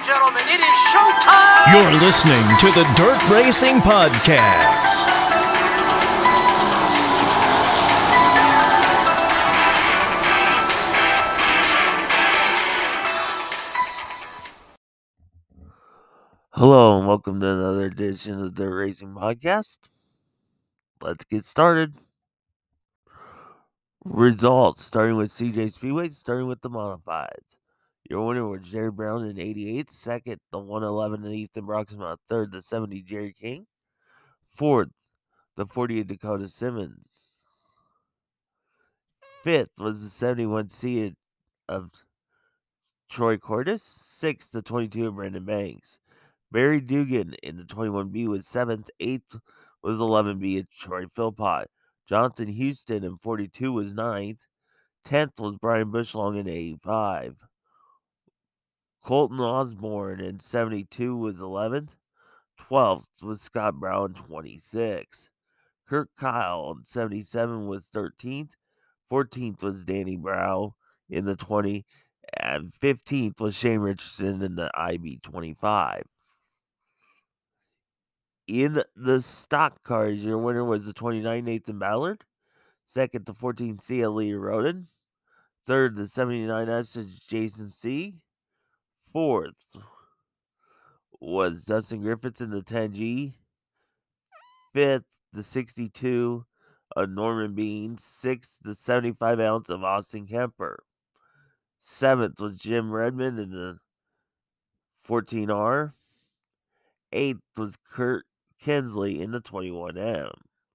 gentlemen, it is showtime! You're listening to the Dirt Racing Podcast. Hello and welcome to another edition of the Dirt Racing Podcast. Let's get started. Results, starting with CJ Speedway, starting with the modifieds. Your winner was Jerry Brown in 88. Second, the 111 and Ethan Broxman. Third, the 70 Jerry King. Fourth, the 48 Dakota Simmons. Fifth was the 71C of Troy Cordes. Sixth, the 22 of Brandon Banks. Barry Dugan in the 21B was 7th. 8th was 11B of Troy Philpott. Jonathan Houston in 42 was 9th. 10th was Brian Bushlong in 85. Colton Osborne in 72 was 11th. 12th was Scott Brown, 26. Kirk Kyle in 77 was 13th. 14th was Danny Brow in the 20. And 15th was Shane Richardson in the IB 25. In the stock cars, your winner was the 29 Nathan Ballard. Second, the 14 C Lee Roden. Third, the 79S Jason C. Fourth was Dustin Griffiths in the 10G. Fifth, the 62 of Norman Bean. Sixth, the 75 ounce of Austin Kemper. Seventh was Jim Redmond in the 14R. Eighth was Kurt Kinsley in the 21M.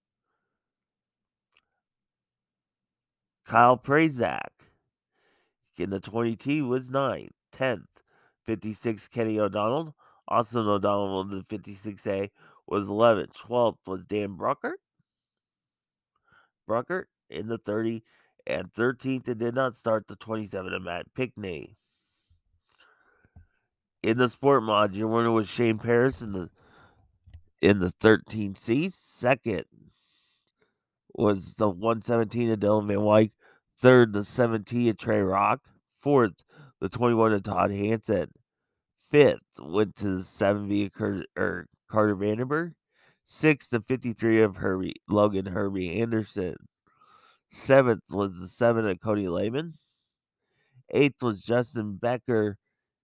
Kyle Prazak in the 20T was 9th. 10th, 56 Kenny O'Donnell. Austin O'Donnell in the 56A was 11th. 12th was Dan Bruckert in the 30. And 13th, it did not start, the 27 of Matt Pickney. In the sport mod, your winner was Shane Paris in the 13C. Second was the 117 of Dylan Van Wyk. Third, the 17 of Trey Rock. Fourth, the 21 of Todd Hansen. Fifth went to the 7V of Carter Vandenberg. Sixth, the 53 of Logan Herbie Anderson. Seventh was the 7 of Cody Lehman. Eighth was Justin Becker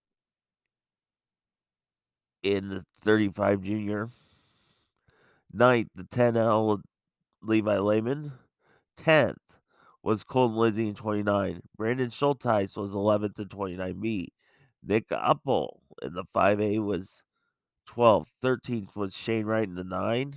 in the 35 Junior. Ninth, the 10L of Levi Lehman. 10th was Colton Lizzie in 29. Brandon Schulteis was 11th in 29B. Nick Uppel in the 5A was 12th. 13th was Shane Wright in the 9.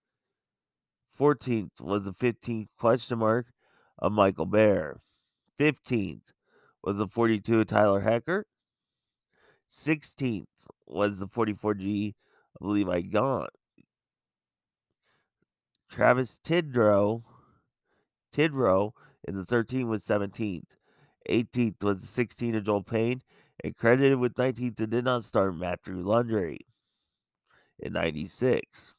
14th was the 15th question mark of Michael Bear. 15th was the 42 of Tyler Hecker. 16th was the 44G of Levi Gaunt. Travis Tidrow in the 13 was 17th. 18th was the 16 of Joel Payne. And credited with 19th and did not start, Matthew Lundry in 96.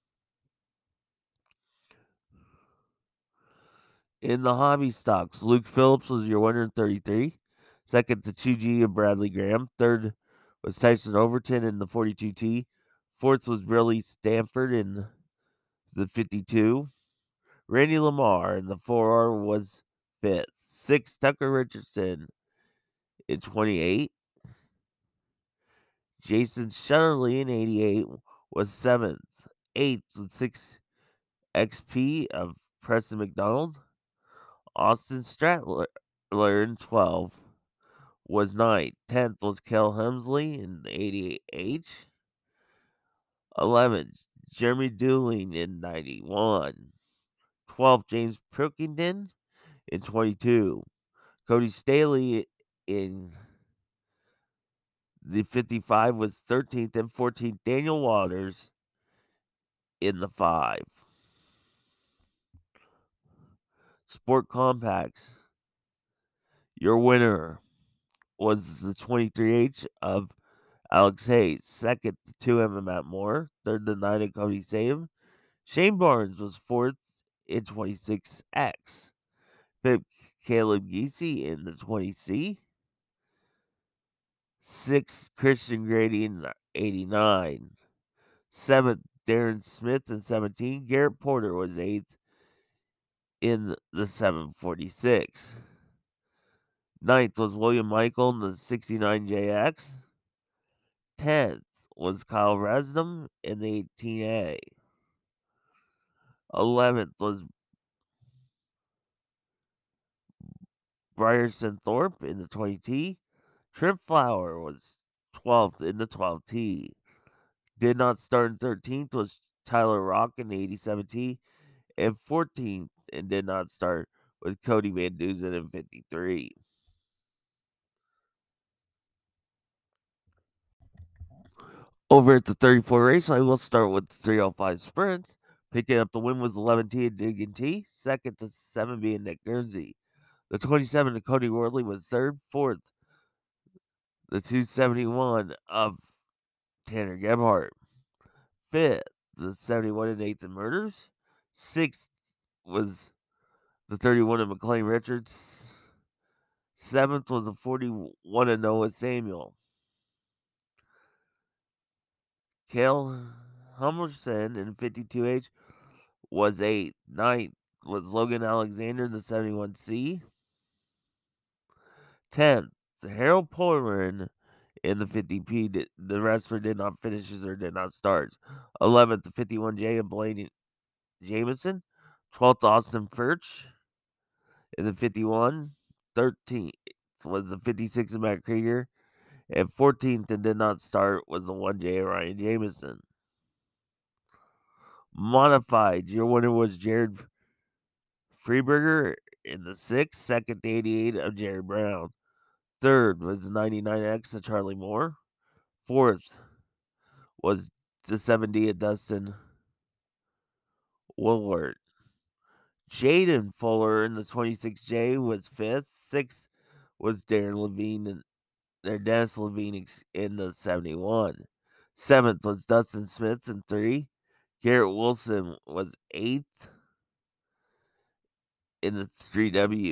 In the hobby stocks, Luke Phillips was your winner in 33. Second, the 2G of Bradley Graham. Third was Tyson Overton in the 42T. Fourth was Billy Stanford in the 52. Randy Lamar in the 4R was fifth. Sixth, Tucker Richardson in 28. Jason Shutterly in 88 was seventh. Eighth with 6 XP of Preston McDonald. Austin Stratler in 12 was 9th. 10th was Kel Hemsley in 88H. 11th, Jeremy Dooling in 91. 12th, James Pilkington in 22. Cody Staley in the 55 was 13th, and 14th, Daniel Waters in the 5. Sport Compacts. Your winner was the 23H of Alex Hayes. Second, the 2M of Matt Moore. Third, the 9 of Cody Sam. Shane Barnes was fourth in 26X. Fifth, Caleb Geesey in the 20C. 6th, Christian Grady in 89. 7th, Darren Smith in 17. Garrett Porter was 8th in the 746. 9th was William Michael in the 69JX. 10th was Kyle Resdom in the 18A. 11th was Ryerson Thorpe in the 20T. Trip Flower was 12th in the 12T. Did not start in 13th was Tyler Rock in the 87T. And 14th and did not start was Cody Van Duzen in 53. Over at the 34 race line, we'll start with the 305 sprints. Picking up the win was 11T and Diggin T. Second to 7 being Nick Guernsey. The 27 to Cody Worley was third. Fourth, the 271 of Tanner Gebhardt. Fifth, the 71 of Nathan Murders. Sixth was the 31 of McLean Richards. Seventh was the 41 of Noah Samuel. Cale Hummerson in 52H was 8th. 9th was Logan Alexander in the 71C. 10th, Harold Poirman in the 50P. The rest did not finishes or did not start. 11th, the 51J of Blaine Jameson. 12th, Austin Furch in the 51. 13th was the 56 of Matt Krieger. And 14th and did not start was the 1J of Ryan Jameson. Modified, your winner was Jared Freeberger in the 6th. Second, the 88 of Jerry Brown. Third was the 99X of Charlie Moore. Fourth was the 70 of Dustin Woolward. Jaden Fuller in the 26J was 5th. 6th was Darren Levine Dennis Levine in the 71. 7th was Dustin Smith in 3. Garrett Wilson was 8th in the 3W.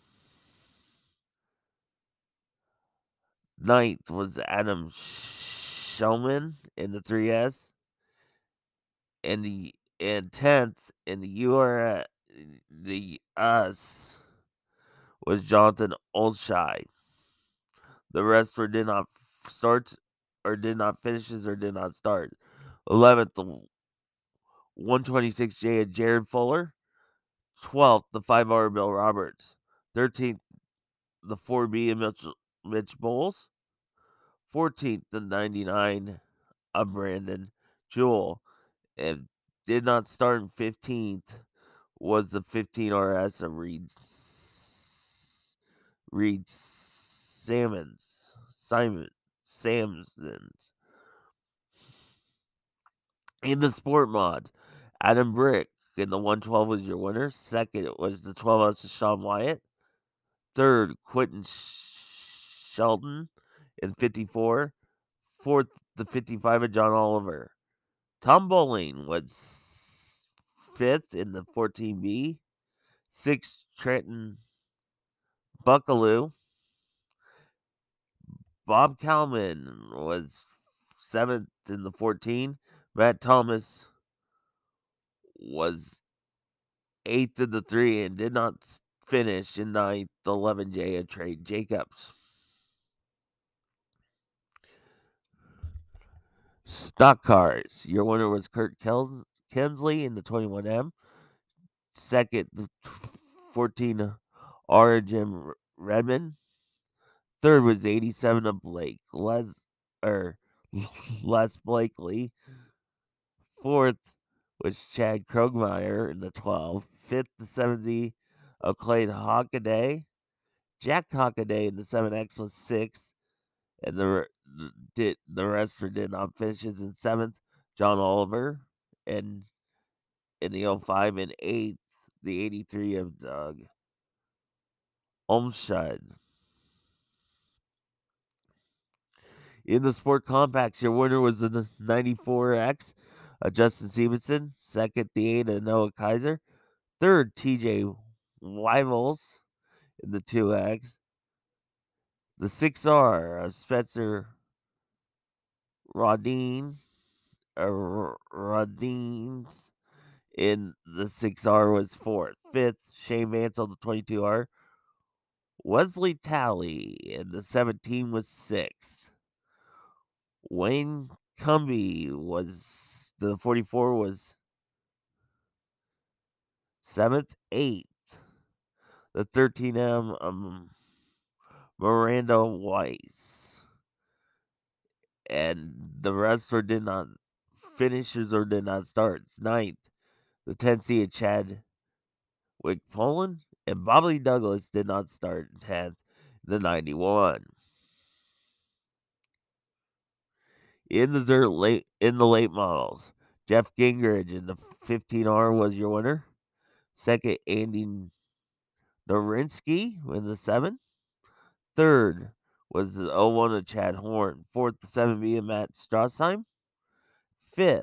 9th was Adam Shulman in the 3S. And 10th in the US was Jonathan Olshai. The rest did not start or did not finishes or did not start. 11th, the 126J of Jared Fuller. 12th, the 5R Bill Roberts. 13th, the 4B of Mitch Bowles. 14th, the 99 of Brandon Jewell. And did not start in 15th was the 15 RS of Reed Samsons. In the sport mod, Adam Brick in the 112 was your winner. Second was the 12S of Sean Wyatt. Third, Quentin Sheldon in 54. Fourth, the 55 of John Oliver. Tom Bowling was 5th in the 14B. 6th, Trenton Buckaloo. Bob Kalman was 7th in the 14. Matt Thomas was 8th in the 3 and did not finish in 9th, the 11J of Trade Jacobs. Stock cars. Your winner was Kurt Kensley in the 21M. Second, the 14 R Jim Redmond. Third was 87 of Blake Les Blakely. Fourth was Chad Krogmeyer in the 12. Fifth, the 70 of Clayton Hockaday. Jack Hockaday in the 7X was 6th. And the rest did not finishes in 7th. John Oliver. And in the 05 and 8th, the 83 of Doug Olmsted. In the Sport Compacts, your winner was the 94X of Justin Stevenson. Second, the 8 of Noah Kaiser. Third, TJ Weivels in the 2X. The 6R of Spencer Rodines in the 6R was 4th. 5th, Shane Mansell, the 22R. Wesley Talley in the 17 was 6th. Wayne Cumby was the 44 was 7th. 8th. The 13M Miranda Weiss. And the rest did not finishers or did not start. 9th. The 10C of Chad Wick Poland and Bobby Douglas did not start 10th. The 91. In the late models, Jeff Gingrich in the 15R was your winner. Second, Andy Norinsky in the 7. Third was the 01 of Chad Horn. Fourth, the 7B of Matt Strassheim. Fifth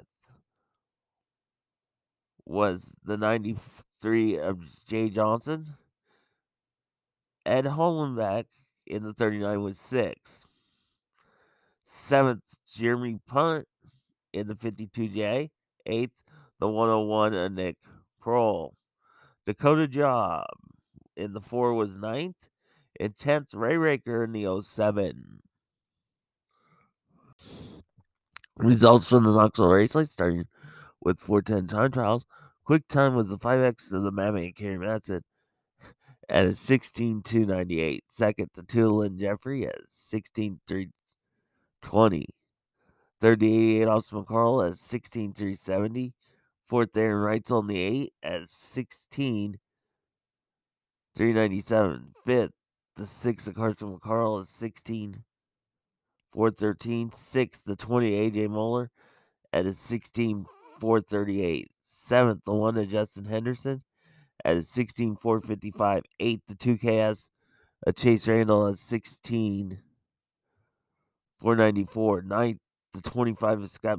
was the 93 of Jay Johnson. Ed Hollenbeck in the 39 was 6th. 7th, Jeremy Punt in the 52J. 8th, the 101 of Nick Prohl. Dakota Job in the 4 was 9th. And 10th, Ray Raker in the 07. Results from the Knoxville race light starting with 4:10 time trials. Quick time was the 5X of the Mammy and Kerry Matson at a 16:298. Second to Tulin Jeffrey at 16:320. Third to 88 Austin McCarl at 16:370. Fourth Aaron Reitzel on the 8 at 16:397. Fifth the 6 of Carson McCarl at 16:413. Sixth the 20 AJ Moeller at a 16:438. Seventh the 1 of Justin Henderson at a 16:455. Eighth the 2KS of Chase Randall at 16:494. Ninth the 25 of Scott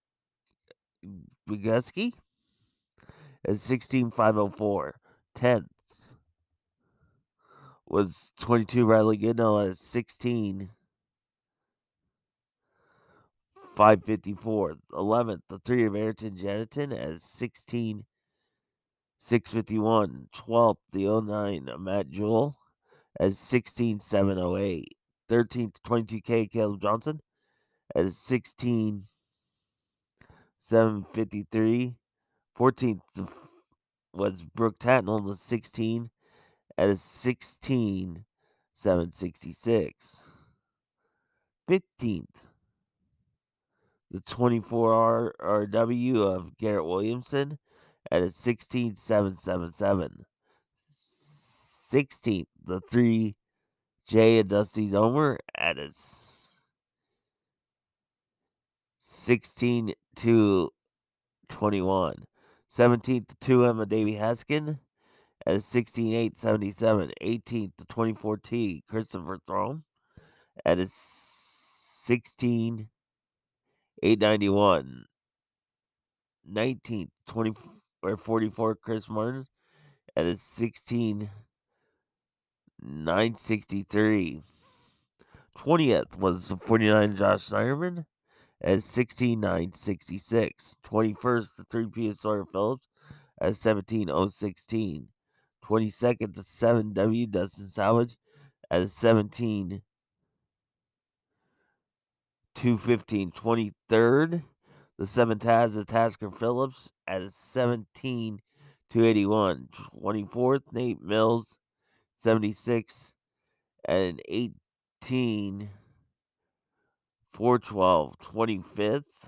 Bugusky at 16:504. 10th was 22 Riley Goodell at 16:554. 11th, the 3 of Ayrton Jennington at 16:651. 12th, the 09 of Matt Jewell at 16:708. 13th, 22K Caleb Johnson at 16:753. 14th was Brooke Tatnell the 16 at a 16:766. 15th, the 24 RW of Garrett Williamson at a 16:777. 16th, the 3J of Dusty Zomer at a 16:221. 17th, the 2M of Davey Haskin at a 16:877. 18th, the 24T Christopher Throne at a 16:891. 19th, 44 Chris Martin at a 16:963. 20th was the 49 Josh Snyderman at 16:966. 21st, the 3P of Sawyer Phillips at 17:016. 22nd, the 7W Dustin Salvage at a 17:215. 23rd, the 7 Taz of Tasker Phillips at a 17:281. 24th, Nate Mills 76 at an 18:412. 25th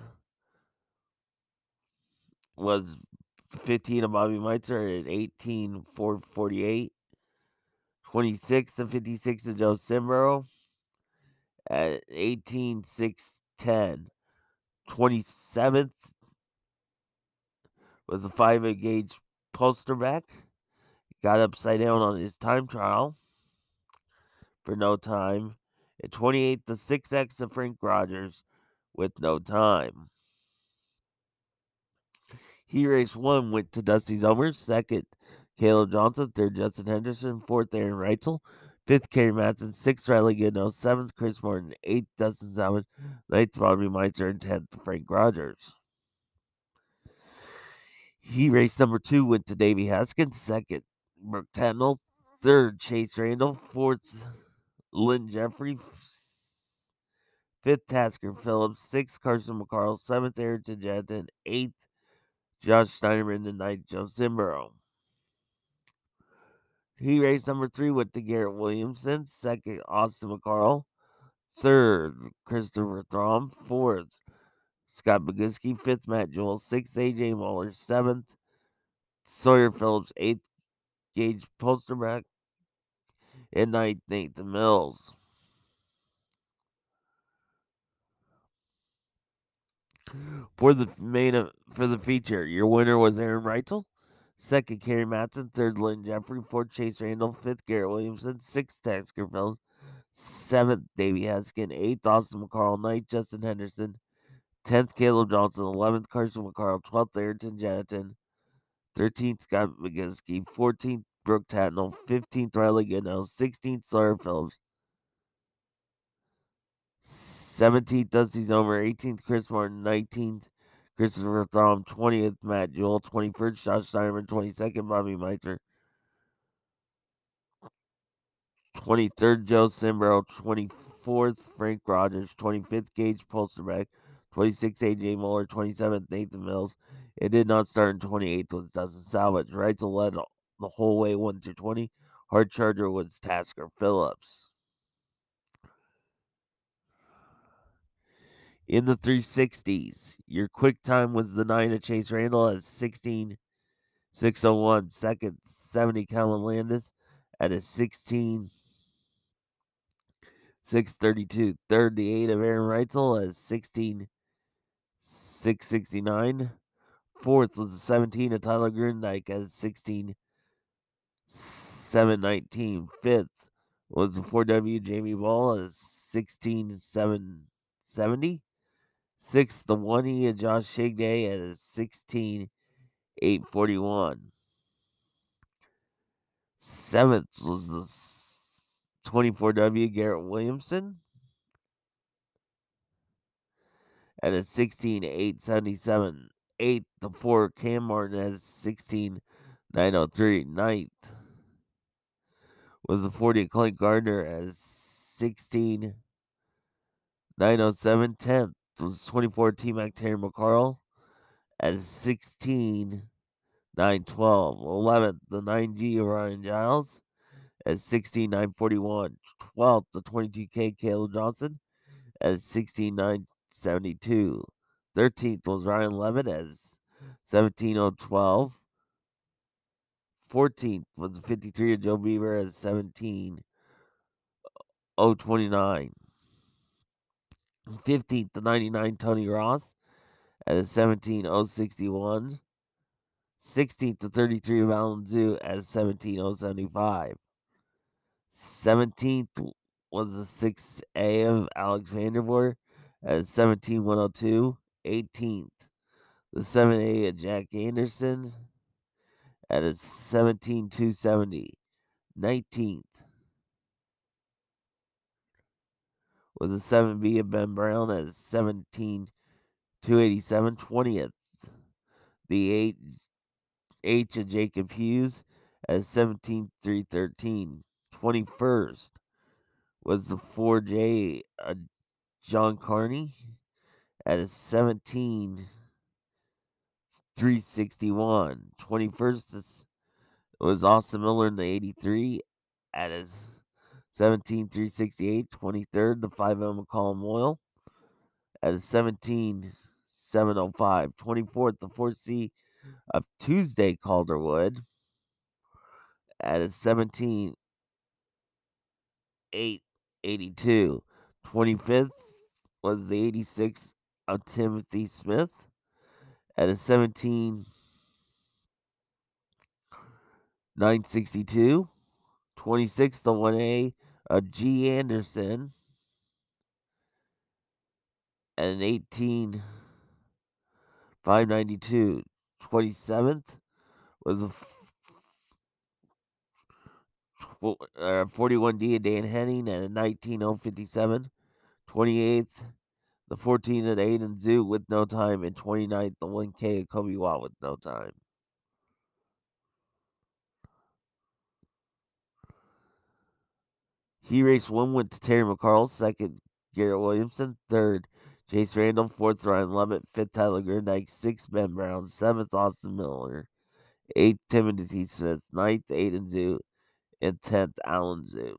was 15 of Bobby Meitzer at 18:448. 26th and 56 of Joe Simbro at 18:610. 27th was the 5 gauge Polsterback. Got upside down on his time trial for no time. At 28th, the 6X of Frank Rogers with no time. He race 1 went to Dusty Zomer. Second, Caleb Johnson. Third, Justin Henderson. Fourth, Aaron Reitzel. 5th, Kerry Matson. 6th, Riley Goodnow. 7th, Chris Morton. 8th, Dustin Salmon. 9th, Bobby Meitzer. And 10th, Frank Rogers. Heat race number 2 went to Davey Haskins. 2nd, Brooke Tatnall. 3rd, Chase Randall. 4th, Lynn Jeffrey. 5th, Tasker Phillips. 6th, Carson McCarl. 7th, Ayrton Jetton. 8th, Josh Steinerman. And 9th, Joe Simborough. Heat race number 3 went to Garrett Williamson. 2nd, Austin McCarl. 3rd, Christopher Throm. 4th, Scott Boguski. 5th, Matt Jewell. 6th, AJ Muller. 7th, Sawyer Phillips. 8th, Gage Polsterback. And 9th, Nathan Mills. For the feature, your winner was Aaron Reitzel. 2nd, Kerry Matson. 3rd, Lynn Jeffrey. 4th, Chase Randall. 5th, Garrett Williamson. 6th, Tasker Phillips. 7th, Davey Haskin. 8th, Austin McCarl. 9th, Justin Henderson. 10th, Caleb Johnson. 11th, Carson McCarl. 12th, Ayrton Janneton. 13th, Scott McGinski. 14th, Brooke Tatnall. 15th, Riley Goodell. 16th, Sawyer Phillips. 17th, Dusty Zomer. 18th, Chris Martin. 19th, Christopher Throm. 20th, Matt Jewell. 21st, Josh Steinerman. 22nd, Bobby Meitzer. 23rd, Joe Simborough. 24th, Frank Rogers. 25th, Gage Polsterbeck. 26th, AJ Muller. 27th, Nathan Mills. It did not start in 28th was Dustin Salvage. Reitzel led the whole way 1 through 20. Hard charger was Tasker Phillips. In the 360s, your quick time was the 9 of Chase Randall at 16:6:01. Second, 70 Kellen Landis at a 16:6:32. Third, the 8 of Aaron Reitzel at 16:6:69. Fourth was the 17 of Tyler Grundyke at 16:7:19. Fifth was the 4W Jamie Ball at 16:7:70. Sixth, the 1E of Josh Shigday at a 16:8:41. Seventh was the 24W Garrett Williamson at a 16:8:77. Eighth, the 4 Cam Martin at 16:9:03. Ninth was the 40 Clint Gardner at 16:9:07. 10th was 24 T Mac Terry McCarl at 16:9:12. 11th, the 9G Ryan Giles at 16:9:41. 12th, the 22K Caleb Johnson at 16:9:72. 13th was Ryan Levitt as 17:012. 14th was the 53 of Joe Beaver at 17:029. 15th, the 99 Tony Ross at a 17:061. 16th, the 33 of Alan Zoo at 17:075. 17th was the 6A of Alex Vandervoort at 17:102. 18th, the 7A of Jack Anderson at a 17:270. 19th was the 7B of Ben Brown at 17:287. 20th, the 8H of Jacob Hughes at 17:313. 21st was the 4J of John Carney at a 17:361. 21st was Austin Miller in the 83 at a 17:368. 23rd, the 5M McCollum Oil at a 17:705. 24th, the 4C of Tuesday Calderwood at a 17:882. 25th was the 86 of Timothy Smith at a 17:962. 26th, the 1A of G. Anderson at an 18:592. 27th was the 41D of Dan Henning at a 19:057. 28th, the 14 of Aiden Zoot with no time, and 29th, the 1K of Kobe Watt with no time. He race 1 went to Terry McCarl, 2nd, Garrett Williamson, 3rd, Chase Randall, 4th, Ryan Lovett, 5th, Tyler Gerdike, 6th, Ben Brown, 7th, Austin Miller, 8th, Timothy Smith, 9th, Aiden Zoot, and 10th, Alan Zoot.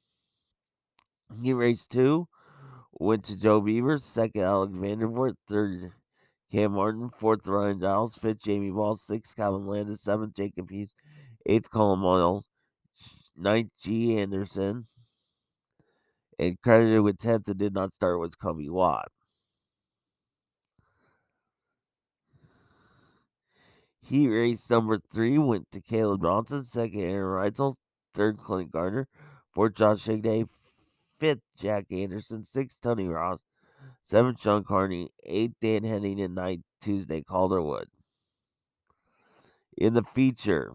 He raced 2, went to Joe Beaver, 2nd, Alex Vandervoort, 3rd, Cam Martin, 4th, Ryan Giles, 5th, Jamie Ball, 6th, Calvin Landis, 7th, Jacob Pease, 8th, Colin Moyle, 9th, G. Anderson, and credited with 10th and did not start was Kobe Watt. Heat race number 3 went to Caleb Johnson, 2nd, Aaron Reitzel, 3rd, Clint Gardner, 4th, Josh Higday, 5th, Jack Anderson, 6th, Tony Ross, 7th, Sean Carney, 8th, Dan Henning, and 9th, Tuesday, Calderwood. In the feature,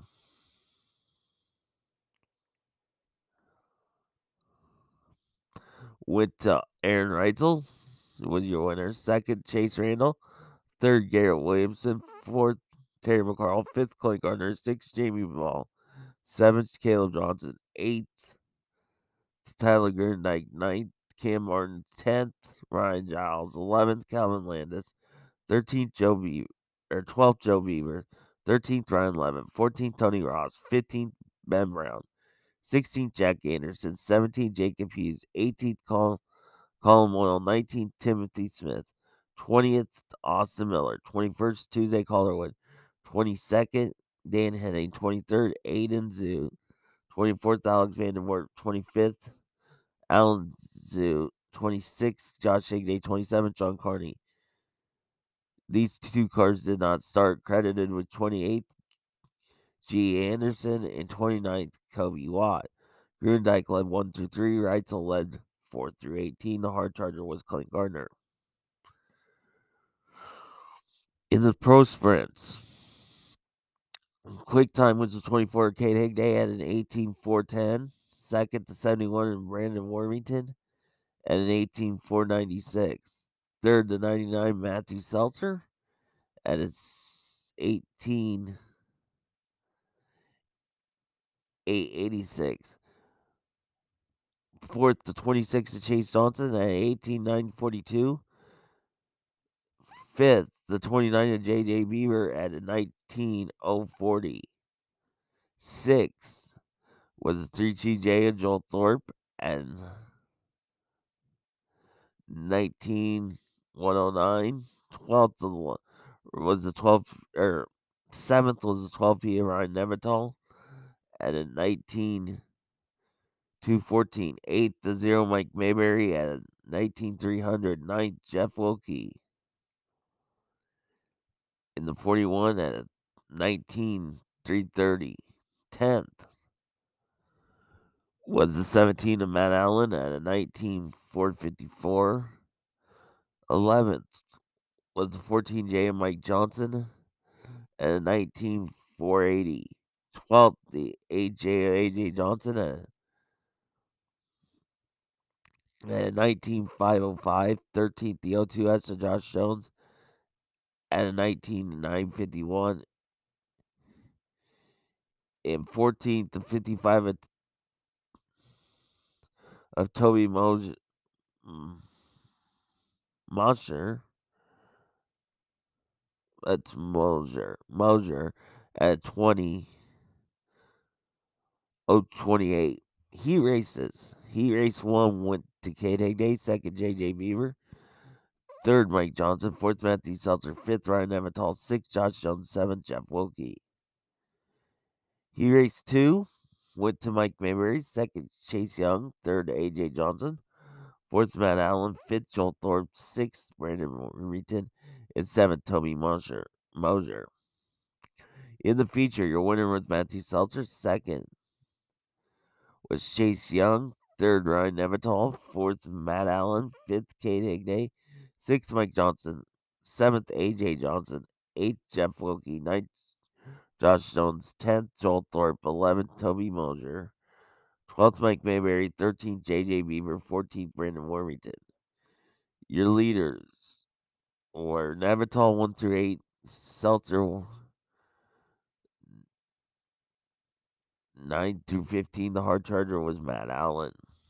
went to Aaron Reitzel, was your winner. 2nd, Chase Randall. 3rd, Garrett Williamson. 4th, Terry McCarl. 5th, Clint Gardner. 6th, Jamie Ball. 7th, Caleb Johnson. 8th, Tyler Gerdike. 9th, Cam Martin. 10th, Ryan Giles. 11th, Calvin Landis. 13th, 12th, Joe Beaver. 13th, Ryan Levin. 14th, Tony Ross. 15th, Ben Brown. 16th, Jack Anderson. 17th, Jacob Hughes. 18th, Colin Moyle. 19th, Timothy Smith. 20th, Austin Miller. 21st, Tuesday, Calderwood. 22nd, Dan Henning. 23rd, Aiden Zoo. 24th, Alex Vandervoort. 25th, Alan Zoo. 26th, Josh Higday. 27th, John Carney. These 2 cars did not start, credited with 28th, G. Anderson, and 29th, Kobe Watt. Grundyke led 1 through 3. Reitzel led 4 through 18. The hard charger was Clint Gardner. In the pro sprints, quick time was the 24 Kate Higday at an 18:4:10. 2nd to 71 in Brandon Wormington at an 18:4:96. 3rd to 99 Matthew Seltzer at a 18:886. 4th to 26 to Chase Johnson at 18:942. 5th, the 29 of J.J. Beaver at a 19:040. 6th was the 3TJ of Joel Thorpe at 19:109. 12th was the 12th, or 7th was the 12P of Ryan Nevertall at a 19:214. 8th, the 0 Mike Mayberry at a 19:300. 9th, Jeff Wilkie in the 41 at a 19:330. 10th was the 17 of Matt Allen at a 19:454. 11th was the 14J of Mike Johnson at a 19:480. 12th, the AJ of AJ Johnson at a 19:505. 13th, the O2S of Josh Jones at a 19:951. And 14th, the 55 of Toby Mosher. That's Mosier at 20:028. He races. He race 1 went to Kate Higday, 2nd JJ Beaver, 3rd Mike Johnson, 4th Matthew Seltzer, 5th Ryan Emetall, 6th Josh Jones, 7th Jeff Wilkie. He raced 2 went to Mike Mayberry, 2nd Chase Young, 3rd AJ Johnson, 4th Matt Allen, 5th Joel Thorpe, 6th Brandon Reeton, and 7th Toby Mosier. In the feature, your winner was Matthew Seltzer, 2nd was Chase Young, 3rd Ryan Nevertall, 4th Matt Allen, 5th Kate Higday, 6th Mike Johnson, 7th AJ Johnson, 8th Jeff Wilkie, 9th Josh Jones, 10th Joel Thorpe, 11th Toby Mosier. 12th, Mike Mayberry. 13th, J.J. Beaver. 14th, Brandon Wormington. Your leaders were Navatal 1 through 8, Seltzer 9 through 15. The hard charger was Matt Allen.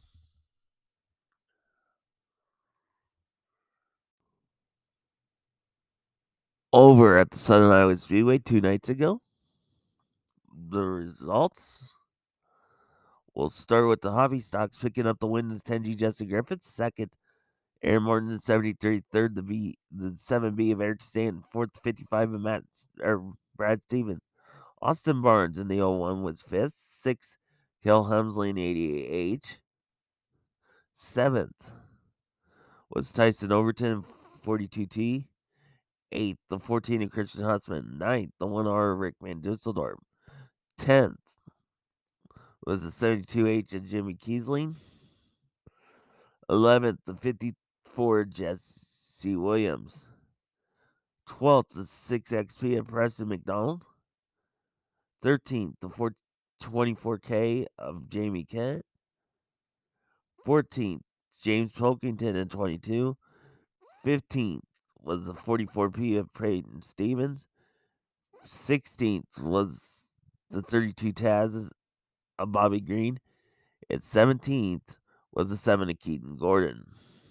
Over at the Southern Iowa Speedway 2 nights ago. The results. We'll start with the hobby stocks picking up the win. The 10G Justin Griffiths. Second, Aaron Morton in 73. Third, the 7B of Eric Stanton. Fourth, 55 of Brad Stevens. Austin Barnes in the 01 was fifth. Sixth, Kel Hemsley in 88H. Seventh was Tyson Overton in 42T. Eighth, the 14 of Christian Hussman. Ninth, the 1R Rick Van Dusseldorp. 10th was the 72H of Jimmy Kiesling. 11th, the 54 Jesse Williams. 12th, the 6XP of Preston McDonald. 13th, the 424K of Jamie Kent. 14th, James Pilkington in 22. 15th was the 44P of Peyton Stevens. 16th was the 32 Taz of Bobby Green. And 17th was the 7 of Keaton Gordon.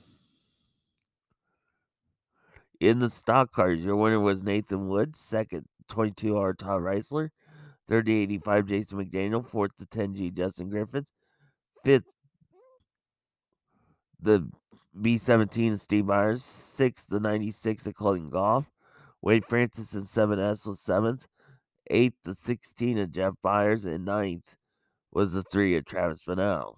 In the stock cars, your winner was Nathan Wood. Second, 22R Todd Reisler. Third, 85 Jason McDaniel. Fourth, the 10G Justin Griffiths. Fifth, the B17 of Steve Myers. Sixth, the 96 of Clayton Goff. Wade Francis in 7S was seventh. Eighth, the 16 of Jeff Byers. And ninth was the 3 of Travis Bonnell.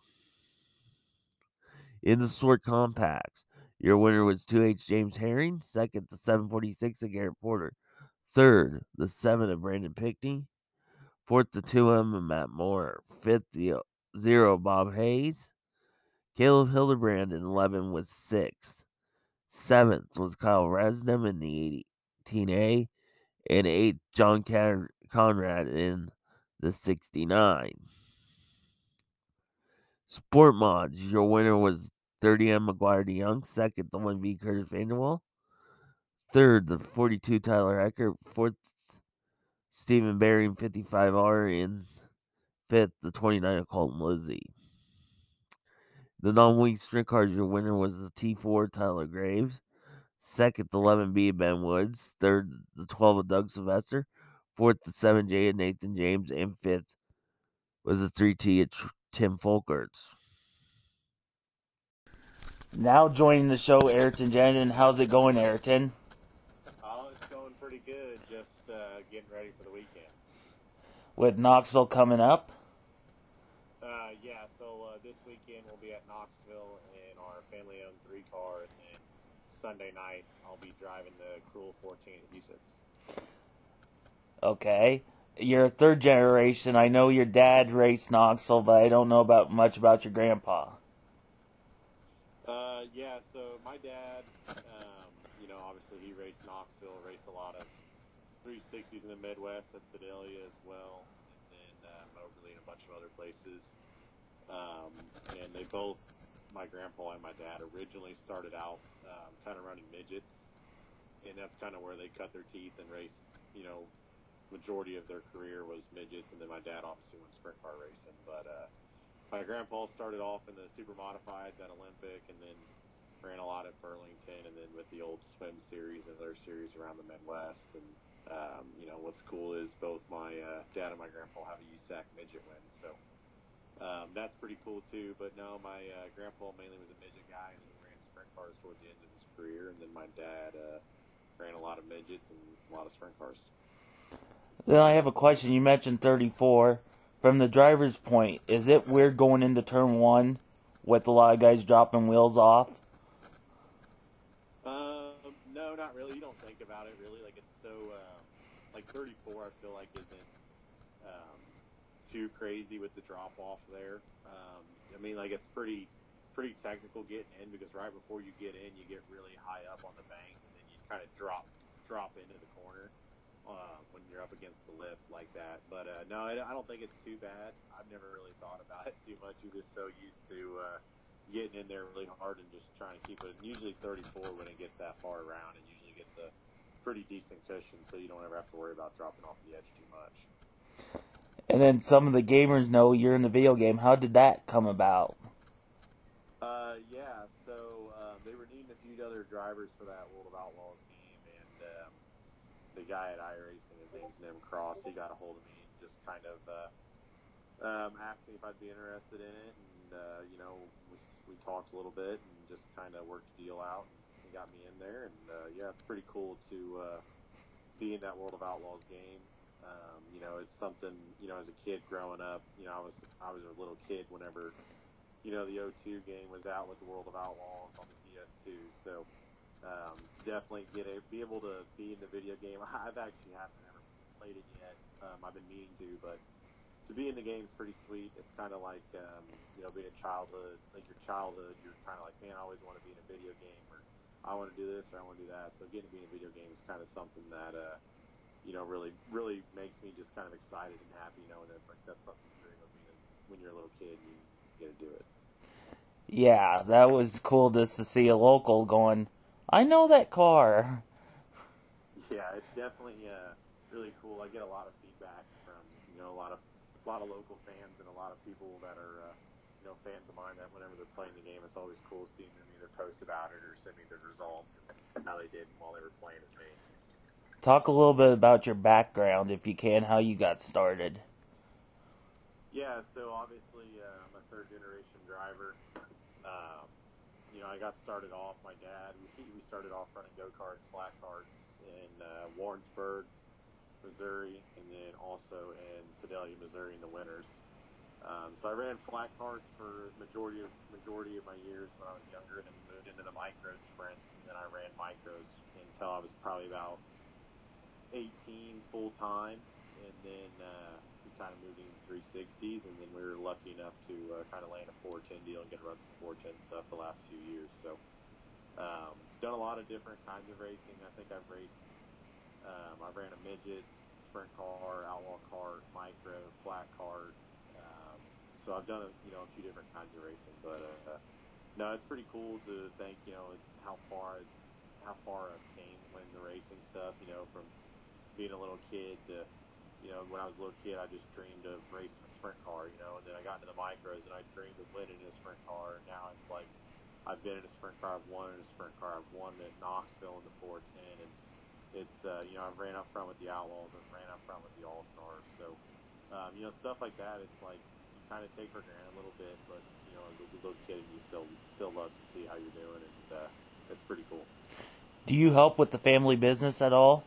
In the Sword Compacts, your winner was 2H James Herring. Second, the 746 of Garrett Porter. Third, the 7 of Brandon Pickney. Fourth, the 2M of Matt Moore. Fifth, the 0 Bob Hayes. Caleb Hildebrand in 11 was sixth. Seventh was Kyle Resnam in the 18A. And eighth, John Conrad in the 69. Sport Mods, your winner was 30M McGuire DeYoung. Second, the 1V Curtis Vanderwall. Third, the 42 Tyler Eckert. Fourth, Stephen Barry in 55R. And fifth, the 29 of Colton Lizzie. The non-wing sprint cars, your winner was the T4 Tyler Graves. Second, the 11B of Ben Woods. Third, the 12 of Doug Sylvester. Fourth, the 7J of Nathan James. And fifth was the 3T of Tim Folkerts. Now joining the show, Ayrton Janin. How's it going, Ayrton? Oh, it's going pretty good. Just getting ready for the weekend. With Knoxville coming up? Yeah, so this weekend we'll be at Knoxville in our family-owned 3-car, and then Sunday night I'll be driving the Cruel 14 at Huset's. Okay. You're third generation. I know your dad raced Knoxville, but I don't know much about your grandpa. Yeah, so my dad, obviously he raced Knoxville, raced a lot of 360s in the Midwest at Sedalia as well, and then Moberly and a bunch of other places. And they both, my grandpa and my dad, originally started out kind of running midgets, and that's kind of where they cut their teeth and raced, majority of their career was midgets, and then my dad obviously went sprint car racing. But my grandpa started off in the super modifieds at Olympic, and then ran a lot at Burlington, and then with the old swim series and other series around the Midwest. And what's cool is both my dad and my grandpa have a USAC midget win, so that's pretty cool too. But no, my grandpa mainly was a midget guy, and then he ran sprint cars towards the end of his career, and then my dad ran a lot of midgets and a lot of sprint cars. Then I have a question. You mentioned 34. From the driver's point, is it weird going into turn one with a lot of guys dropping wheels off? No, not really. You don't think about it really. Like it's so, 34 I feel like isn't too crazy with the drop off there. It's pretty technical getting in, because right before you get in, you get really high up on the bank, and then you kind of drop into the corner. when you're up against the lip like that. But no, I don't think it's too bad. I've never really thought about it too much. You're just so used to getting in there really hard and just trying to keep it. Usually 34 when it gets that far around, it usually gets a pretty decent cushion, so you don't ever have to worry about dropping off the edge too much. And then some of the gamers know you're in the video game. How did that come about? Yeah, so they were needing a few other drivers for that World of Outlaws game, and the guy at iRacing, his name's Nim Cross, he got a hold of me and just kind of asked me if I'd be interested in it, and we talked a little bit and just kind of worked the deal out, and he got me in there, and yeah, it's pretty cool to be in that World of Outlaws game. It's something, as a kid growing up, I was a little kid whenever, the 02 game was out with the World of Outlaws on the PS2. So definitely be able to be in the video game. I've actually haven't ever played it yet. I've been meaning to, but to be in the game is pretty sweet. It's kind of like, being a childhood, like your childhood, you're kind of like, man, I always want to be in a video game, or I want to do this, or I want to do that. So getting to be in a video game is kind of something that, really, really makes me just kind of excited and happy, knowing that that's something you dream of being when you're a little kid and you get to do it. Yeah, that was cool just to see a local going, I know that car. Yeah, it's definitely really cool. I get a lot of feedback from, a lot of local fans and a lot of people that are, fans of mine, that whenever they're playing the game, it's always cool seeing them either post about it or send me their results and how they did while they were playing as me. Talk a little bit about your background, if you can, how you got started. Yeah, so obviously I'm a third-generation driver. I got started off, my dad, we started off running go-karts, flat karts in Warrensburg, Missouri, and then also in Sedalia, Missouri in the winters. So I ran flat karts for majority of my years when I was younger, then moved into the micro sprints, and then I ran micros until I was probably about 18 full-time, and then we kind of moved into 360s, and then we were lucky enough to kind of land a 410 deal and get to run some 410 stuff the last few years. So done a lot of different kinds of racing. I think I've raced, I ran a midget, sprint car, outlaw kart, micro, flat kart. So I've done a few different kinds of racing, but no, it's pretty cool to think how far I've came when the racing stuff, from being a little kid to, when I was a little kid, I just dreamed of racing a sprint car, and then I got into the micros and I dreamed of winning in a sprint car. And now it's like I've been in a sprint car, I've won in a sprint car, I've won at Knoxville in the 410, and it's I've ran up front with the Outlaws, I've ran up front with the All Stars. So stuff like that, it's like you kind of take for granted a little bit, but as a little kid, you still loves to see how you're doing, and it's pretty cool. Do you help with the family business at all?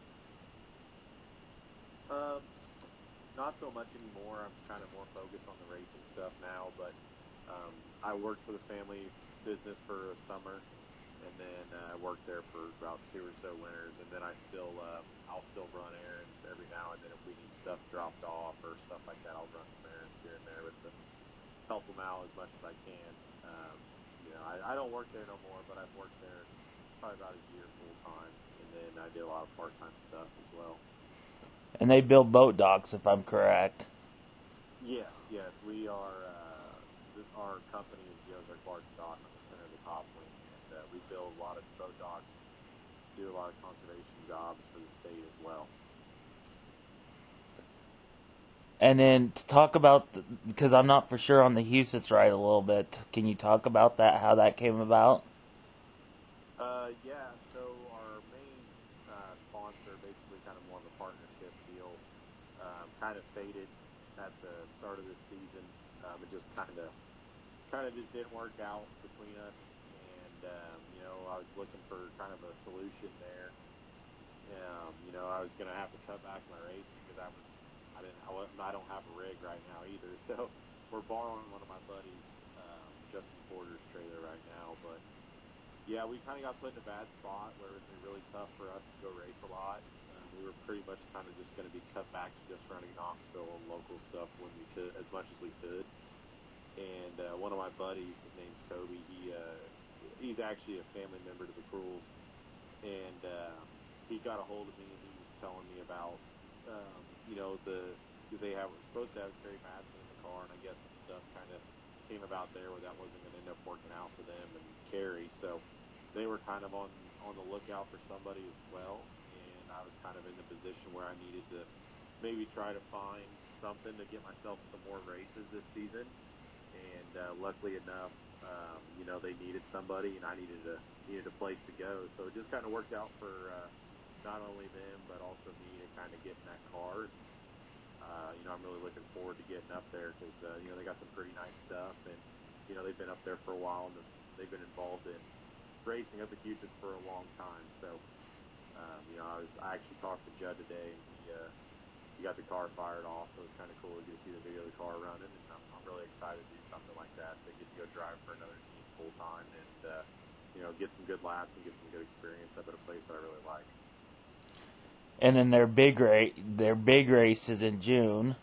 Not so much anymore. I'm kind of more focused on the racing stuff now, but I worked for the family business for a summer, and then I worked there for about 2 or so winters, and then I'll still run errands every now and then if we need stuff dropped off or stuff like that. I'll run some errands here and there to help them out as much as I can. I don't work there no more, but I've worked there probably about a year full time, and then I did a lot of part-time stuff as well. And they build boat docks, if I'm correct. Yes. We are, our company is the Ozark Barge Dock on the center of the Top Wing, and we build a lot of boat docks, do a lot of conservation jobs for the state as well. And then to talk about, because I'm not for sure on the Huset's ride a little bit, can you talk about that, how that came about? Yeah, so our main sponsor, basically kind of more of a partnership deal, kind of faded at the start of this season. It just kind of just didn't work out between us, and I was looking for kind of a solution there. I was going to have to cut back my racing because I don't have a rig right now either. So we're borrowing one of my buddies, Justin Porter's trailer right now, but yeah, we kind of got put in a bad spot where it was going to be really tough for us to go race a lot. We were pretty much kind of just going to be cut back to just running Knoxville and local stuff when we could, as much as we could. And one of my buddies, his name's Kobe, he's actually a family member to the Cruels, and he got a hold of me and he was telling me about, because were supposed to have Kerry Madsen in the car, and I guess some stuff kind of came about there where that wasn't going to end up working out for them and Kerry. So they were kind of on the lookout for somebody as well, and I was kind of in the position where I needed to maybe try to find something to get myself some more races this season. And luckily enough, they needed somebody, and I needed a place to go. So it just kind of worked out for not only them, but also me to kind of get in that car. I'm really looking forward to getting up there because, they got some pretty nice stuff. And, they've been up there for a while, and they've been involved in racing up at Houston for a long time. So, I actually talked to Judd today, and he got the car fired off, so it's kind of cool to get to see the video of the car running. And I'm really excited to do something like that, to get to go drive for another team full time and, get some good laps and get some good experience up at a place that I really like. And then their big race is in June.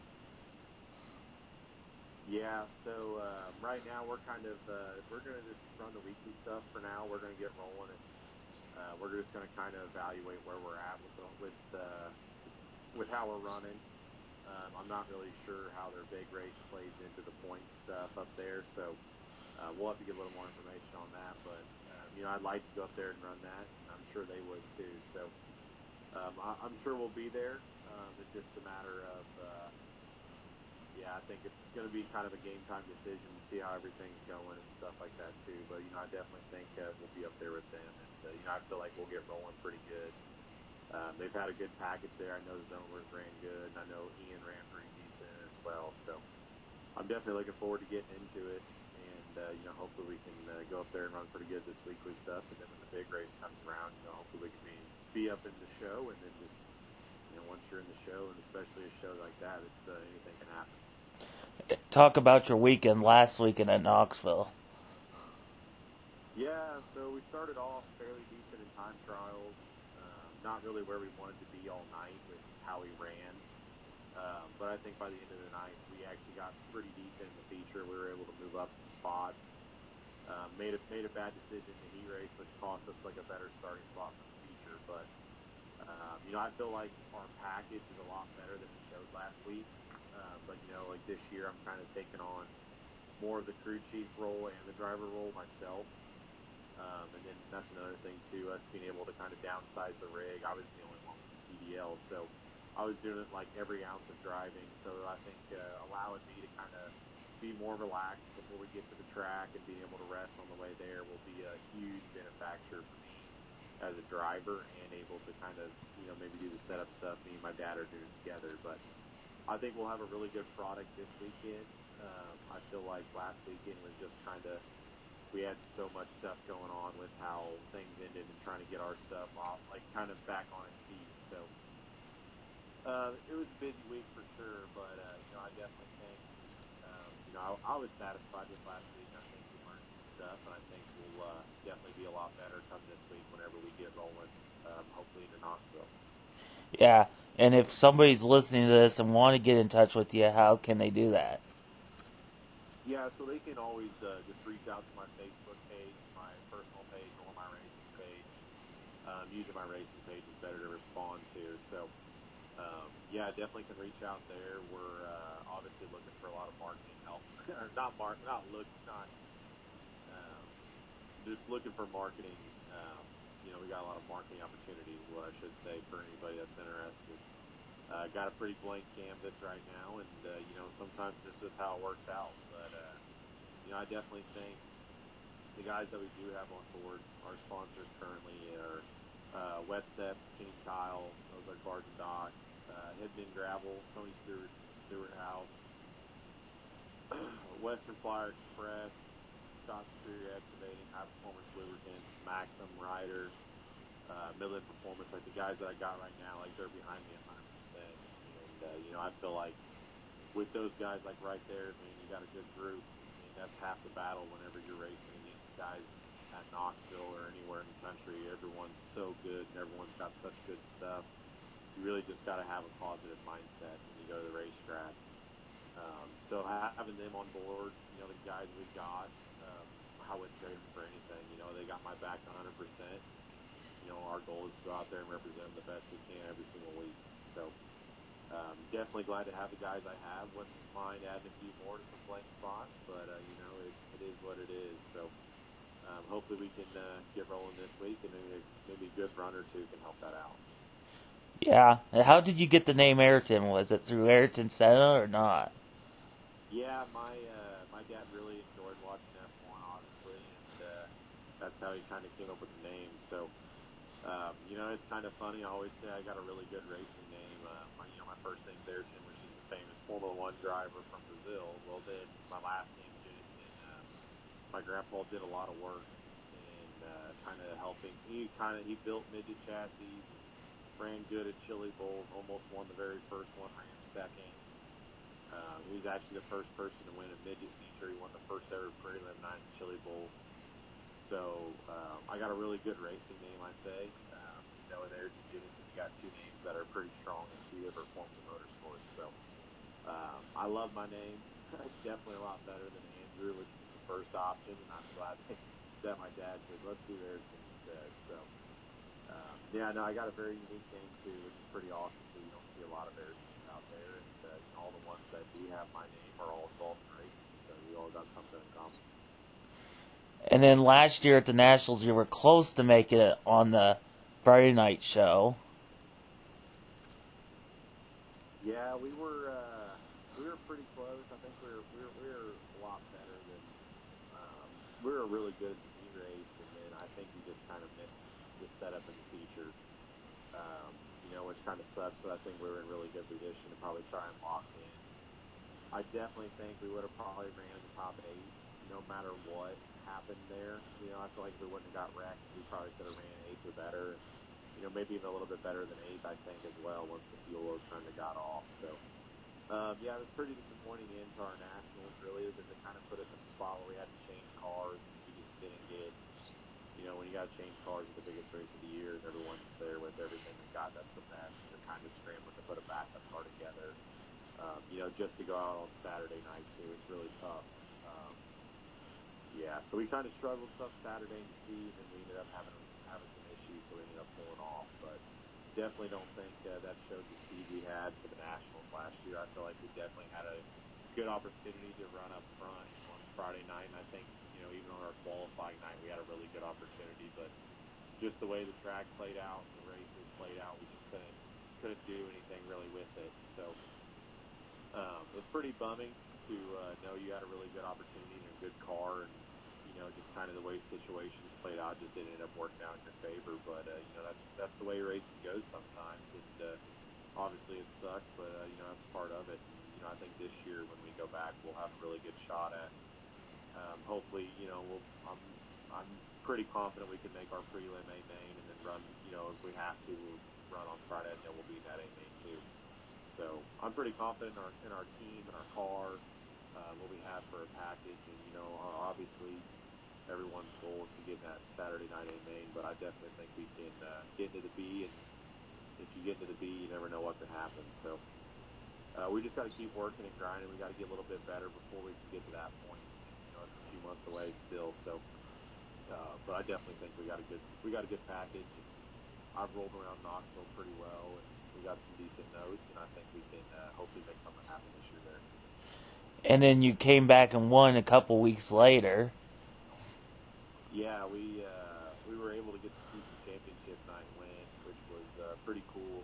Yeah, so right now we're kind of we're going to just run the weekly stuff for now. We're going to get rolling, and we're just going to kind of evaluate where we're at with how we're running. I'm not really sure how their big race plays into the point stuff up there, so we'll have to get a little more information on that. But I'd like to go up there and run that. I'm sure they would too. So I'm sure we'll be there. It's just a matter of I think it's going to be kind of a game time decision to see how everything's going and stuff like that too. But I definitely think we'll be up there with them, and I feel like we'll get rolling pretty good. They've had a good package there. I know Zoners ran good, and I know Ian ran pretty decent as well. So I'm definitely looking forward to getting into it, and hopefully we can go up there and run pretty good this weekly stuff. And then when the big race comes around, hopefully we can be up in the show, and then just once you're in the show, and especially a show like that, it's anything can happen. Talk about your last weekend at Knoxville. Yeah, so we started off fairly decent in time trials. Not really where we wanted to be all night with how we ran. But I think by the end of the night, we actually got pretty decent in the feature. We were able to move up some spots. Made a bad decision in the heat race, which cost us like a better starting spot for the feature. But, I feel like our package is a lot better than it showed last week. But, like this year, I'm kind of taking on more of the crew chief role and the driver role myself. And then that's another thing, too, us being able to kind of downsize the rig. I was the only one with the CDL, so I was doing it like every ounce of driving. So I think allowing me to kind of be more relaxed before we get to the track and being able to rest on the way there will be a huge benefactor for me as a driver, and able to kind of, maybe do the setup stuff me and my dad are doing together. But I think we'll have a really good product this weekend. I feel like last weekend was just kind of, we had so much stuff going on with how things ended and trying to get our stuff off, like kind of back on its feet. So it was a busy week for sure, but I definitely think I was satisfied with last week. I think we learned some stuff, and I think we'll definitely be a lot better come this week whenever we get rolling, hopefully into Knoxville. Yeah, and if somebody's listening to this and want to get in touch with you, how can they do that? Yeah, so they can always just reach out to my Facebook page, my personal page, or my racing page. Usually my racing page is better to respond to. So, definitely can reach out there. We're obviously looking for a lot of marketing help. Just looking for marketing. We got a lot of marketing opportunities, is what I should say, for anybody that's interested. Got a pretty blank canvas right now, and sometimes it's just how it works out. But I definitely think the guys that we do have on board, our sponsors currently are Wet Steps, King's Tile, those are Garden Dock, Hidden Gravel, Tony Stewart House, Western Flyer Express, Scott Superior Excavating, High Performance Lubricants, Maxim Rider, Midland Performance. Like the guys that I got right now, like they're behind me 100%. And I feel like with those guys, like right there, you got a good group. That's half the battle whenever you're racing against guys at Knoxville or anywhere in the country. Everyone's so good, and everyone's got such good stuff. You really just got to have a positive mindset when you go to the racetrack. So having them on board, the guys we got, I wouldn't trade them for anything. They got my back 100%. our goal is to go out there and represent them the best we can every single week. So definitely glad to have the guys I have. Wouldn't mind adding a few more to some blank spots, but it is what it is. So hopefully we can get rolling this week, and maybe a good run or two can help that out. Yeah. How did you get the name Ayrton? Was it through Ayrton Senna or not? Yeah, my dad really enjoyed watching F1, obviously, and that's how he kind of came up with the name. So, it's kind of funny. I always say I got a really good racing name. My first name's Ayrton, which is the famous Formula One driver from Brazil. Well, then my last name, Jennington. My grandpa did a lot of work and kind of helping. He built midget chassis. Ran good at Chili Bowls, almost won the very first one, ran second. He was actually the first person to win a midget feature. He won the first ever prelim 9th Chili Bowl. So I got a really good racing name, I say. With Ayrton Jennington, you got two names that are pretty strong in two different forms of motorsports. So I love my name. It's definitely a lot better than Andrew, which was the first option, and I'm glad that my dad said, let's do Ayrton instead. So I got a very unique name too, which is pretty awesome too. You don't see a lot of Ayrtons out there, and all the ones that do have my name are all involved in racing, so we all got something in common. And then last year at the Nationals, you were close to making it on the Friday night show. Yeah, we were pretty close. I think we were a lot better than we were really good at the heat race, and then I think we just kind of missed the setup in the feature, which kind of sucks. So I think we were in really good position to probably try and lock in. I definitely think we would have probably ran in the top 8, no matter what happened there. I feel like if we wouldn't have got wrecked, we probably could have ran 8th or better. Maybe even a little bit better than 8th, I think, as well, once the fuel load kind of got off. So, it was pretty disappointing into our Nationals, really, because it kind of put us in a spot where we had to change cars, and we just didn't get, when you got to change cars at the biggest race of the year, and everyone's there with everything they got, that's the best. You're kind of scrambling to put a backup car together. Just to go out on Saturday night, too, it's really tough. So we kind of struggled some Saturday in the seat, and we ended up having some issues, so we ended up pulling off. But definitely don't think that showed the speed we had for the Nationals last year. I feel like we definitely had a good opportunity to run up front on Friday night, and I think, even on our qualifying night, we had a really good opportunity. But just the way the track played out, the races played out, we just couldn't do anything really with it. So it was pretty bumming to know you had a really good opportunity and a good car, and just kind of the way situations played out just didn't end up working out in your favor. But that's the way racing goes sometimes, and obviously it sucks, but that's part of it. And, I think this year when we go back, we'll have a really good shot at. Hopefully, I'm pretty confident we can make our prelim A main, and then run. If we have to, we'll run on Friday, and then we'll be in that A main too. So I'm pretty confident in our team and our car, what we have for a package, and obviously everyone's goal is to get in that Saturday night A main, but I definitely think we can get into the B, and if you get into the B, you never know what can happen. So we just got to keep working and grinding. We got to get a little bit better before we can get to that point. It's a few months away still, so. But I definitely think we got a good package. And I've rolled around Knoxville pretty well, and we got some decent notes, and I think we can hopefully make something happen this year there. And then you came back and won a couple weeks later. Yeah, we were able to get the season championship night win, which was pretty cool.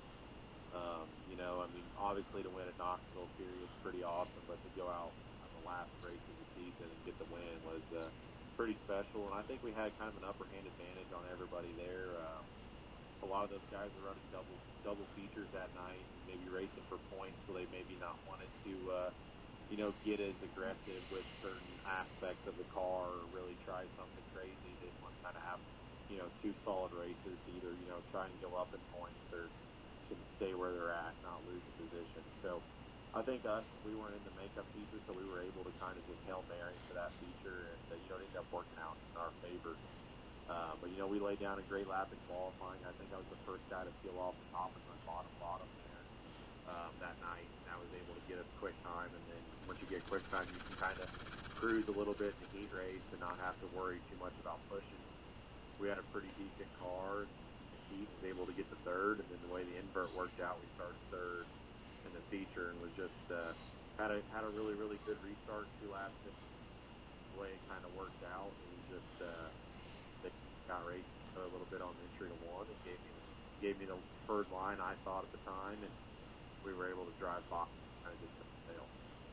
Obviously to win at Knoxville, period, it's pretty awesome, but to go out on the last race of the season and get the win was pretty special, and I think we had kind of an upper hand advantage on everybody there. A lot of those guys were running double features that night, maybe racing for points, so they maybe not wanted to get as aggressive with certain aspects of the car or really try something crazy. They just want to kind of have, 2 solid races to either, try and go up in points or can stay where they're at, not lose the position. So I think we weren't in the makeup feature, so we were able to kind of just Hail Mary for that feature, and it ended up working out in our favor. But we laid down a great lap in qualifying. I think I was the first guy to peel off the top and run bottom there that night, and I was able to get us quick time. And then once you get quick time, you can kind of cruise a little bit in the heat race and not have to worry too much about pushing. We had a pretty decent car, heat and was able to get to third. And then the way the invert worked out, we started third in the feature and was just had a really, really good restart 2 laps. And the way it kind of worked out, it was just they got raced a little bit on the entry to 1 and gave me the preferred line I thought at the time, and we were able to drive by kind of just sail.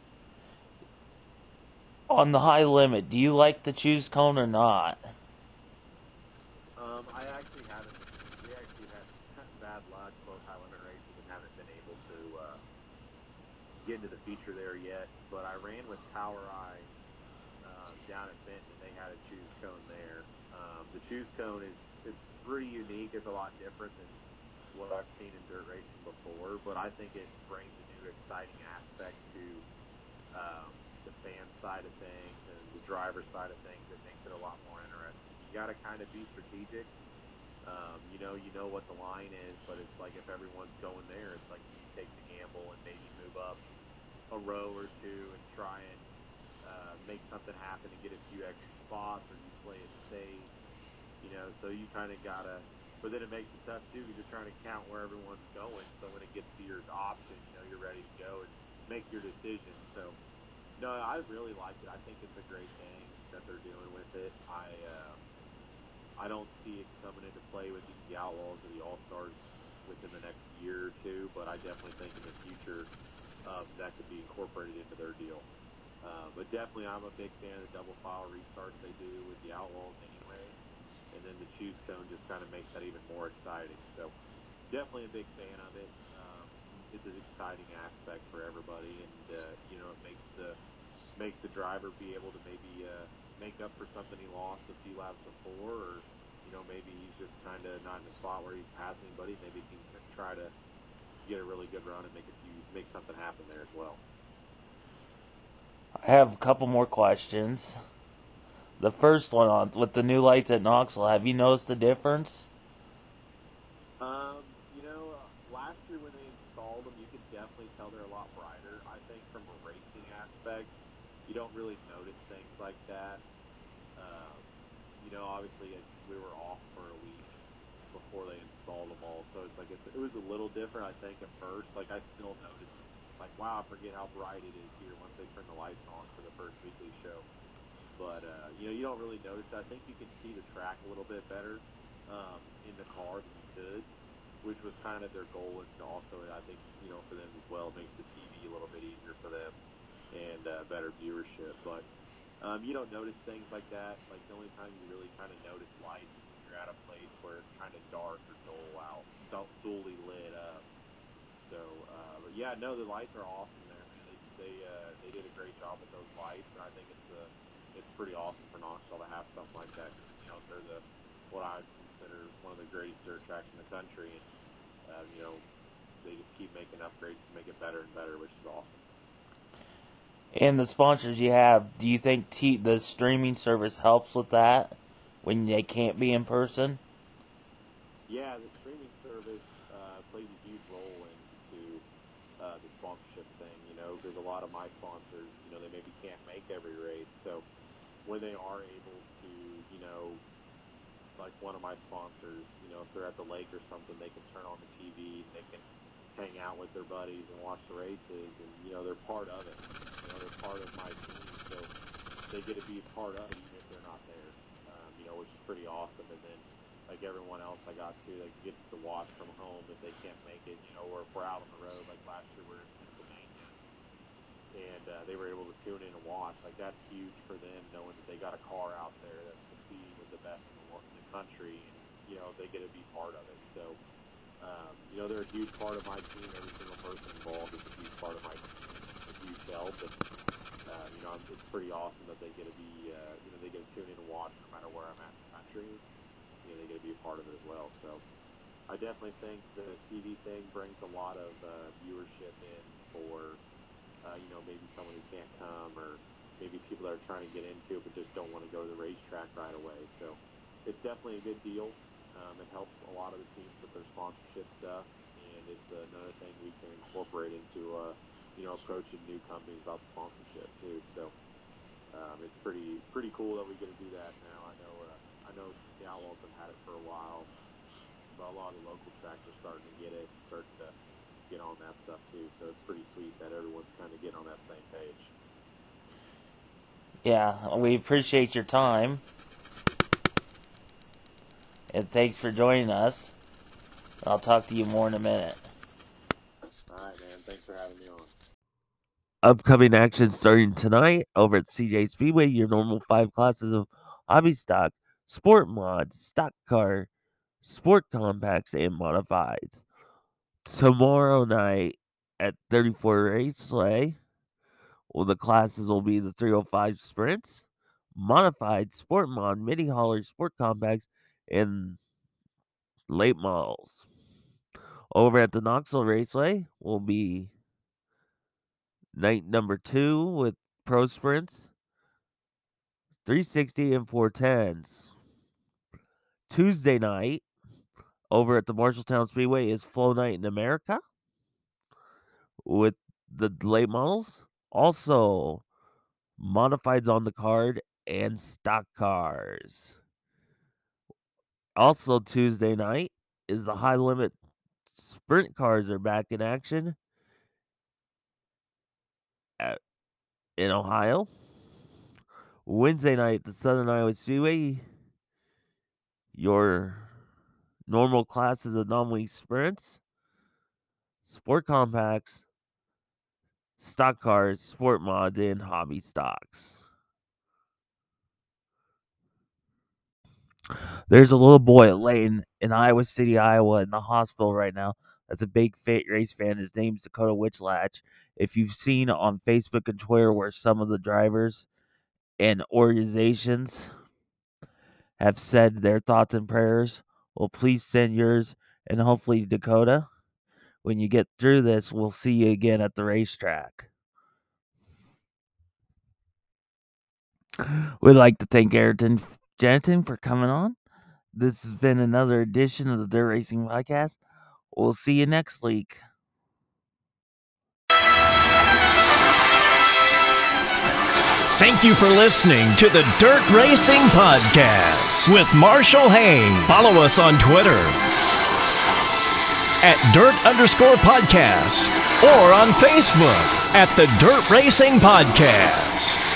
On the high limit, do you like the choose cone or not? I actually haven't. We actually had bad luck both high limit races and haven't been able to get into the feature there yet. But I ran with Power Eye down at Benton, and they had a choose cone there. The choose cone it's pretty unique. It's a lot different than what I've seen in dirt racing before, but I think it brings a new exciting aspect to the fan side of things and the driver side of things. It makes it a lot more interesting. You got to kind of be strategic. You know what the line is, but it's like if everyone's going there, it's like you take the gamble and maybe move up a row or two and try and make something happen to get a few extra spots, or you play it safe. So you kind of gotta. But then it makes it tough too because you're trying to count where everyone's going. So when it gets to your option, you're ready to go and make your decision. So no, I really like it. I think it's a great thing that they're doing with it. I don't see it coming into play with the Outlaws or the All-Stars within the next year or two, but I definitely think in the future that could be incorporated into their deal. But definitely I'm a big fan of the double file restarts they do with the Outlaws anyways. And then the choose cone just kind of makes that even more exciting. So definitely a big fan of it. It's an exciting aspect for everybody, and it makes the driver be able to maybe make up for something he lost a few laps before, or maybe he's just kind of not in a spot where he's passing anybody. Maybe he can try to get a really good run and make something happen there as well. I have a couple more questions. The first one with the new lights at Knoxville, have you noticed a difference? Last year when they installed them, you could definitely tell they're a lot brighter. I think from a racing aspect, you don't really notice things like that. Obviously we were off for a week before they installed them all, so it's like it was a little different. I think at first, like I still noticed, like wow, I forget how bright it is here once they turn the lights on for the first weekly show. But you don't really notice that. I think you can see the track a little bit better in the car than you could, which was kind of their goal, and also I think for them as well, it makes the TV a little bit easier for them and better viewership. But you don't notice things like that. Like the only time you really kind of notice lights is when you're at a place where it's kind of dark or dully lit up. So, but yeah, no, the lights are awesome there, man. They did a great job with those lights, and I think it's pretty awesome for Knoxville to have something like that because they're what I consider one of the greatest dirt tracks in the country, and they just keep making upgrades to make it better and better, which is awesome. And the sponsors you have, do you think the streaming service helps with that when they can't be in person? Yeah, the streaming service plays a huge role into the sponsorship thing, because a lot of my sponsors, they maybe can't make every race. So when they are able to, like one of my sponsors, if they're at the lake or something, they can turn on the TV and they can hang out with their buddies and watch the races, and they're part of it. They're part of my team, so they get to be a part of it even if they're not there. Which is pretty awesome. And then like everyone else I got to, like gets to watch from home if they can't make it, or if we're out on the road. Like last year we were in Pennsylvania, and they were able to tune in and watch. Like that's huge for them, knowing that they got a car out there that's competing with the best in the country, and they get to be part of it. So. They're a huge part of my team. Every single person involved is a huge part of my team. It's a huge help, and it's pretty awesome that they get to be, they get to tune in and watch no matter where I'm at in the country. They get to be a part of it as well. So I definitely think the TV thing brings a lot of viewership in for, maybe someone who can't come, or maybe people that are trying to get into it but just don't want to go to the racetrack right away. So it's definitely a good deal. It helps a lot of the teams with their sponsorship stuff, and it's another thing we can incorporate into, approaching new companies about sponsorship too. So it's pretty cool that we get to do that now. I know the Outlaws have had it for a while, but a lot of local tracks are starting to get it, starting to get on that stuff too. So it's pretty sweet that everyone's kind of getting on that same page. Yeah, we appreciate your time. And thanks for joining us. I'll talk to you more in a minute. All right, man. Thanks for having me on. Upcoming action starting tonight over at CJ Speedway. Your normal 5 classes of hobby stock, sport mods, stock car, sport compacts, and modifieds. Tomorrow night at 34 Raceway, well, the classes will be the 305 Sprints, modified, sport mod, mini haulers, sport compacts, and late models. Over at the Knoxville Raceway will be night number 2 with Pro Sprints, 360 and 410s. Tuesday night over at the Marshalltown Speedway is Flow Night in America with the late models. Also, modifieds on the card and stock cars. Also, Tuesday night is the High Limit Sprint cars are back in action in Ohio. Wednesday night at the Southern Iowa Speedway, your normal classes of non-week sprints, sport compacts, stock cars, sport mods, and hobby stocks. There's a little boy laying in Iowa City, Iowa, in the hospital right now. That's a big race fan. His name's Dakota Witchlatch. If you've seen on Facebook and Twitter where some of the drivers and organizations have said their thoughts and prayers, well, please send yours, and hopefully, Dakota, when you get through this, we'll see you again at the racetrack. We'd like to thank Ayrton Jensen for coming on. This has been another edition of the Dirt Racing Podcast. We'll see you next week. Thank you for listening to the Dirt Racing Podcast with Marshall Hayne. Follow us on Twitter at Dirt_Podcast or on Facebook at the Dirt Racing Podcast.